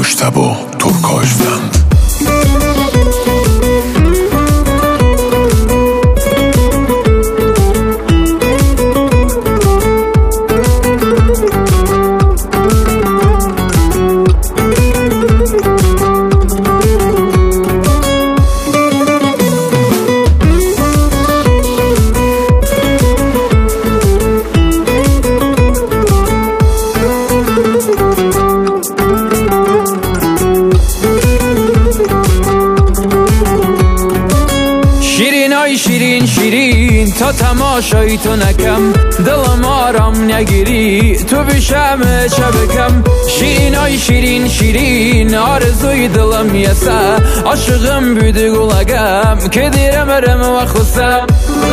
مجتبی ترکاژوند. شیرین شیرین تا تماشای تو نکم، دلم آرام نگیری تو بشم شبکم. شیرین شیرین شیرین آرزوی دلم یسه، عاشقم بیدی گلگم که دیرم رم و خسم.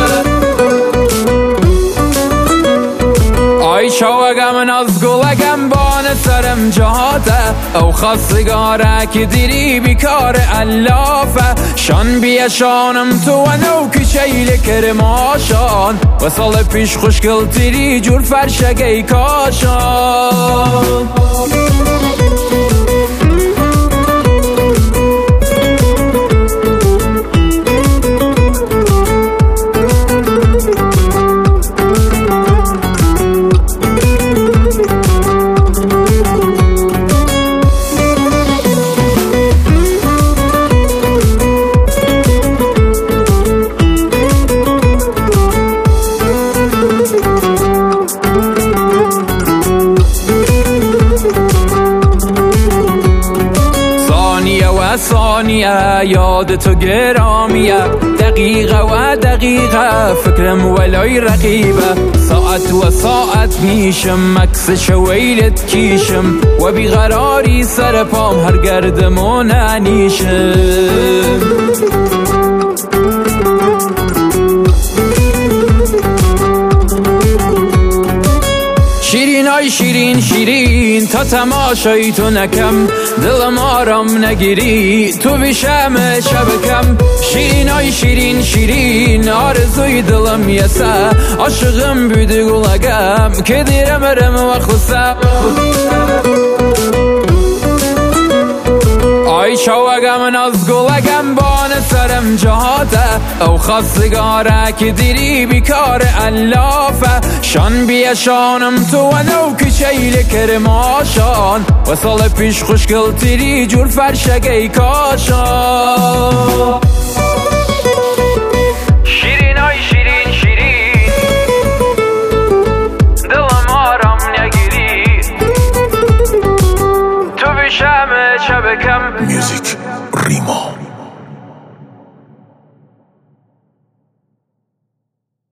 آی شوگم ناز گلگم بان سرم جهاته، او خواستگاره که دیری بیکار علافه. شان بیشانم تو و نو کچیل کرماشان، و سال پیش خوشگل تیری جور فرشگی کاشان. ثانیه یاد تو گرامیه، دقیقه و دقیقه فکرم ولای رقیبه. ساعت و ساعت میشم عکس شویلت کیشم، و بیقراری سر پام هر گردمون انیشم. شیرینای شیرین شیرین تا تماشای تو نکم، دلم آرام نگیری تو بشم شبکم. شیرینای شیرین شیرین آرزوی دلم یسه، عاشقم بیدی گلگم که دیرم رم و خسم. آی شوگم ناز گلگم بان سرم جهاته، او خواستگاره که دیری بیکار علافه. شان بیشانم تو و نو کچیل کرماشان، و سال پیش خوشگل تیری جور فرشگی کاشان. شیرینای شیرین شیرین دلم آرام نگیری تو بشم شبکم. میوزیک